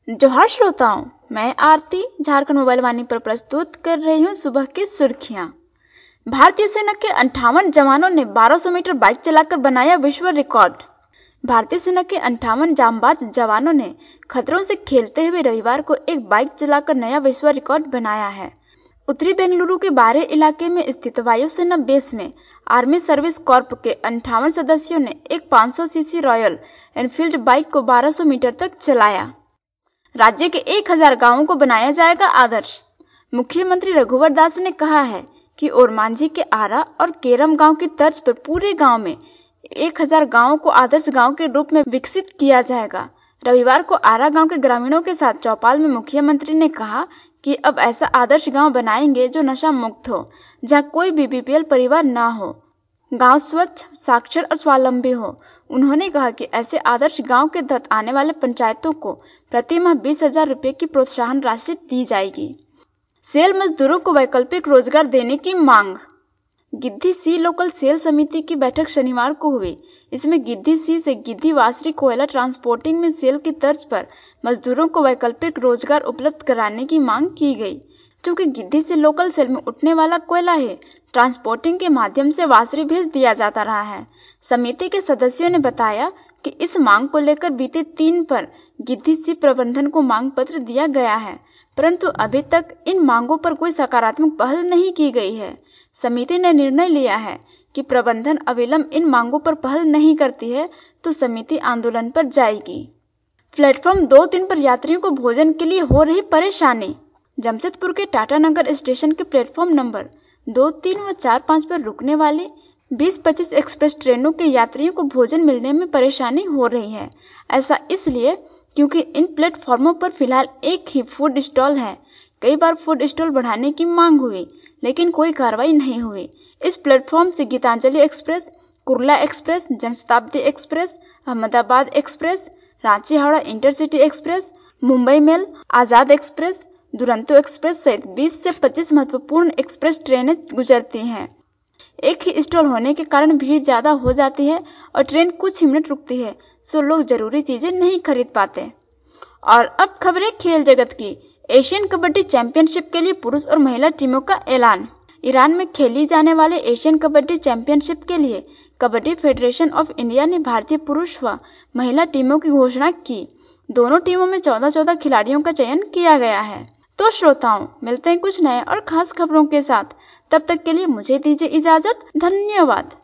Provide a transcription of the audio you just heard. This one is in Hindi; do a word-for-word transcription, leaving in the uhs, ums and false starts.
जोहार श्रोताओं, मैं आरती झारखंड मोबाइल वाणी पर प्रस्तुत कर रही हूँ सुबह की सुर्खियाँ। भारतीय सेना के अंठावन जवानों ने बारह सौ मीटर बाइक चलाकर बनाया विश्व रिकॉर्ड। भारतीय सेना के अंठावन जांबाज जवानों ने खतरों से खेलते हुए रविवार को एक बाइक चलाकर नया विश्व रिकॉर्ड बनाया है। उत्तरी बेंगलुरु के बारे इलाके में स्थित वायुसेना बेस में आर्मी सर्विस कॉर्प के अंठावन सदस्यों ने एक पाँच सौ सीसी रॉयल एनफील्ड बाइक को बारह सौ मीटर तक चलाया। राज्य के एक हज़ार गांवों को बनाया जाएगा आदर्श। मुख्यमंत्री रघुवर दास ने कहा है कि ओरमांझी के आरा और केरम गांव की तर्ज पर पूरे गांव में एक हज़ार गांवों को आदर्श गांव के रूप में विकसित किया जाएगा। रविवार को आरा गांव के ग्रामीणों के साथ चौपाल में मुख्यमंत्री ने कहा कि अब ऐसा आदर्श गांव बनाएंगे जो नशा मुक्त हो, जहां कोई भी बीपीएल परिवार ना हो, गांव स्वच्छ, साक्षर और स्वावलंबी हो। उन्होंने कहा कि ऐसे आदर्श गांव के तहत आने वाले पंचायतों को प्रति माह बीस हजार रुपये की प्रोत्साहन राशि दी जाएगी। सेल मजदूरों को वैकल्पिक रोजगार देने की मांग। गिद्धि सी लोकल सेल समिति की बैठक शनिवार को हुई। इसमें गिद्धि सी से गिद्धि वासरी कोयला ट्रांसपोर्टिंग में सेल की तर्ज पर मजदूरों को वैकल्पिक रोजगार उपलब्ध कराने की मांग की गई। चूंकि गिद्धि से लोकल सेल में उठने वाला कोयला है, ट्रांसपोर्टिंग के माध्यम से वासरी भेज दिया जाता रहा है। समिति के सदस्यों ने बताया कि इस मांग को लेकर बीते तीन पर गिद्धि सी प्रबंधन को मांग पत्र दिया गया है, परंतु अभी तक इन मांगों पर कोई सकारात्मक पहल नहीं की गई है। समिति ने निर्णय लिया है कि प्रबंधन अविलंब इन मांगों पर पहल नहीं करती है तो समिति आंदोलन पर जाएगी। प्लेटफॉर्म दो तीन पर यात्रियों को भोजन के लिए हो रही परेशानी। जमशेदपुर के टाटानगर स्टेशन के प्लेटफॉर्म नंबर दो, तीन व चार, पाँच पर रुकने वाले बीस पच्चीस एक्सप्रेस ट्रेनों के यात्रियों को भोजन मिलने में परेशानी हो रही है। ऐसा इसलिए क्योंकि इन प्लेटफॉर्मों पर फिलहाल एक ही फूड स्टॉल है। कई बार फूड स्टॉल बढ़ाने की मांग हुई, लेकिन कोई कार्रवाई नहीं हुई। इस प्लेटफॉर्म से Gitanjali express, Kurla express, Janshatabdi express, Ahmedabad express, Ranchi Howrah intercity express, Mumbai mail, Azad express, Duronto express सहित बीस से पच्चीस महत्वपूर्ण एक्सप्रेस ट्रेनें गुजरती हैं। एक ही स्टॉल होने के कारण भीड़ ज्यादा हो जाती है और ट्रेन कुछ ही मिनट रुकती है, सो लोग जरूरी चीजें नहीं खरीद पाते। और अब खबरें खेल जगत की। एशियन कबड्डी चैंपियनशिप के लिए पुरुष और महिला टीमों का ऐलान। ईरान में खेली जाने वाले एशियन कबड्डी चैंपियनशिप के लिए कबड्डी फेडरेशन ऑफ इंडिया ने भारतीय पुरुष व महिला टीमों की घोषणा की। दोनों टीमों में चौदह चौदह खिलाड़ियों का चयन किया गया है। तो श्रोताओं, मिलते हैं कुछ नए और खास खबरों के साथ। तब तक के लिए मुझे दीजिए इजाजत। धन्यवाद।